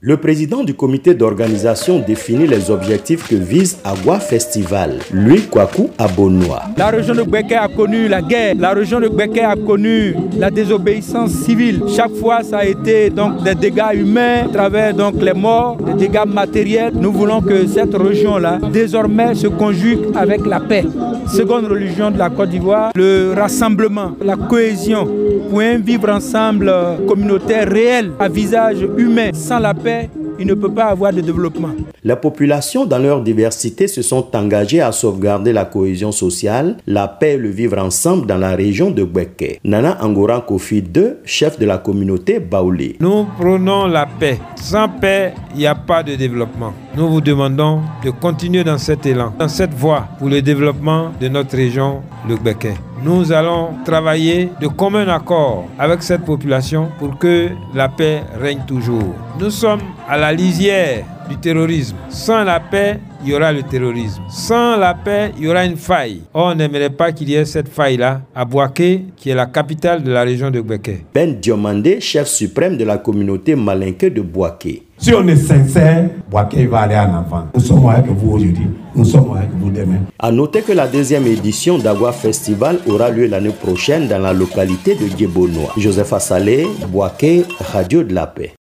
Le président du comité d'organisation définit les objectifs que vise Agua Festival, Louis Kwaku Abonoa. La région de Gbeke a connu la guerre, la région de Gbeke a connu la désobéissance civile. Chaque fois, ça a été donc des dégâts humains à travers donc les morts, des dégâts matériels. Nous voulons que cette région-là, désormais, se conjugue avec la paix. Seconde religion de la Côte d'Ivoire, le rassemblement, la cohésion, pour un vivre ensemble communautaire réel, à visage humain. Sans la paix, il ne peut pas avoir de développement. La population, dans leur diversité, se sont engagées à sauvegarder la cohésion sociale, la paix et le vivre ensemble dans la région de Gbeke. Nana Angoran Kofi II, chef de la communauté Baoulé. Nous prenons la paix. Sans paix, il n'y a pas de développement. Nous vous demandons de continuer dans cet élan, dans cette voie pour le développement de notre région, le Gbeke. Nous allons travailler de commun accord avec cette population pour que la paix règne toujours. Nous sommes à la lisière du terrorisme. Sans la paix, il y aura le terrorisme. Sans la paix, il y aura une faille. Or, on n'aimerait pas qu'il y ait cette faille-là à Bouaké, qui est la capitale de la région de Gbeke. Ben Diomandé, chef suprême de la communauté malinké de Bouaké. Si on est sincère, Bouaké va aller en avant. Nous sommes avec vous aujourd'hui, nous sommes avec vous demain. À noter que la deuxième édition d'Agua Festival aura lieu l'année prochaine dans la localité de Djebonoa. Joseph Assalé, Bouaké, Radio de la Paix.